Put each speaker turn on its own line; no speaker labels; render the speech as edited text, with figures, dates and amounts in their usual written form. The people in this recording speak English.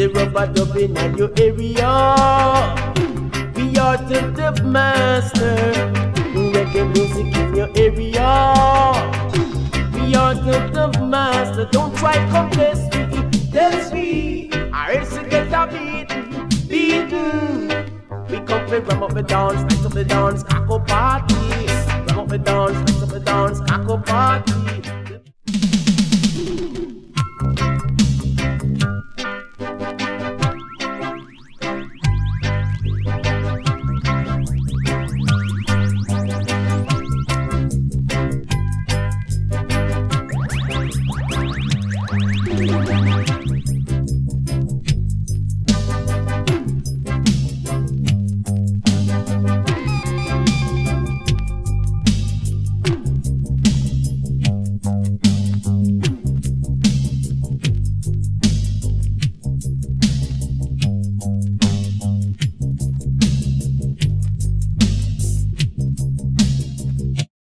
the rubber dubbing in your area. We are the master. Reggae music in your area. We are the master. Don't try come test me. Test me. I else you get a beaten. We come to ram up the dance, light up the dance, cock up party. Ram up the dance, light up the dance, cock up party.